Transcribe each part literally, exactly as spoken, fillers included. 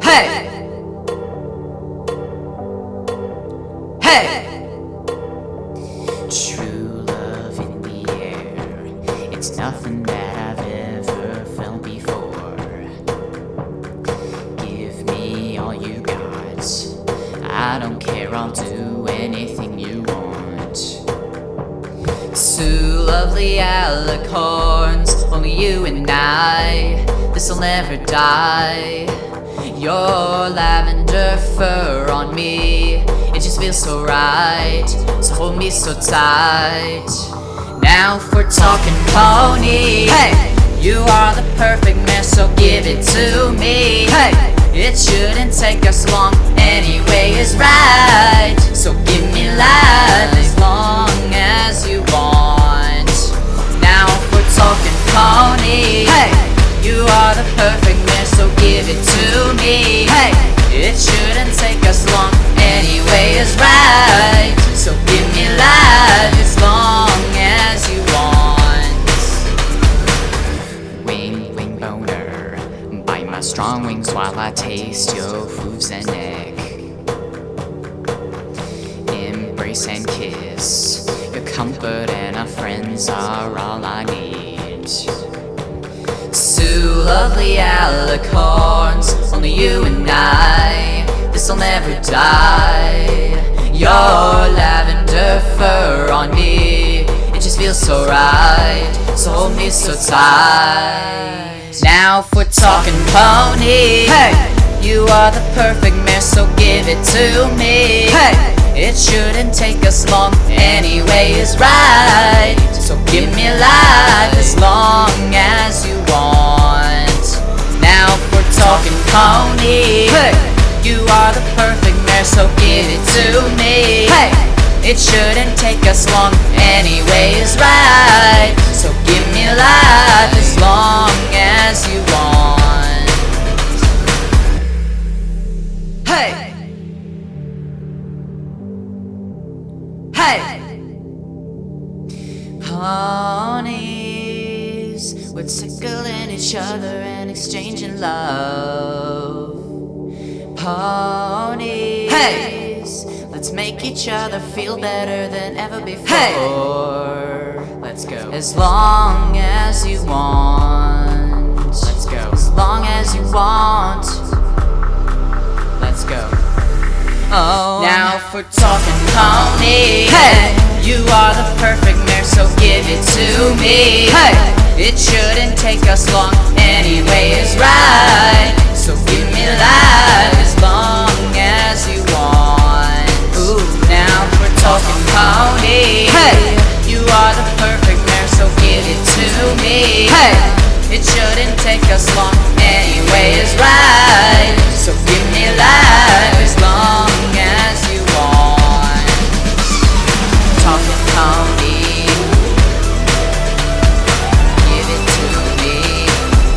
Hey! Hey! True love in the air, it's nothing that I've ever felt before. Give me all you got, I don't care, I'll do anything you want. Two lovely alicorns, only you and I, this'll never die. Your lavender fur on me, it just feels so right, so hold me so tight. Now if we're talking pony, hey! You are the perfect man, so give it to me. Hey! It shouldn't take us long, anyway is right. So give me life as long as you want. Now if we're talking pony, hey! You are the perfect man, so give it to me. Hey! It shouldn't take us long, anyway is right. So give me life as long as you want. Wing, wing boner, bite my strong wings while I taste your hooves and neck. Embrace and kiss, your comfort and our friends are all I need. Two lovely alicorns, only you and I, this'll never die. Your lavender fur on me, it just feels so right, so hold me so tight. Now if we're talking pony, hey! You are the perfect mare, so give it to me. Hey! It shouldn't take us long, anyway is right. So give me life as long as you want. Now if we're talking pony, hey! You are the perfect mare, so give it to me. Hey! It shouldn't take us long, anyway is right. So give me life as long as you want. Hey! Hey! Ponies, we're tickling each other and exchanging love. Ponies, hey! Let's make each other feel better than ever before. Hey! Let's go. As long as you want. Let's go. As long as you want. Let's go. Oh. Now if we're talking pony, hey! You are the perfect mare, so give it to me. Hey! It shouldn't take us long, anyway is right. So give me life as long as you want. Ooh. Now if we're talking pony, hey! You are the perfect mare, so give it to me. Hey! It shouldn't take us long, anyway is right. So give me life as long as you want. Talking pony, give it to me.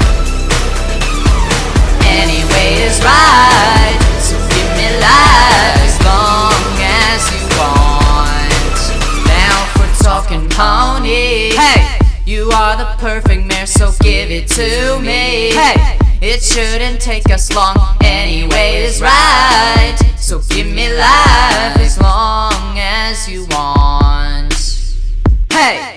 Anyway is right. So give me life as long as you want. Now if we're talking pony, hey! You are the perfect mare, so give it to me. Hey! It shouldn't take us long, anyway is right. So give me life as long as you want. Hey!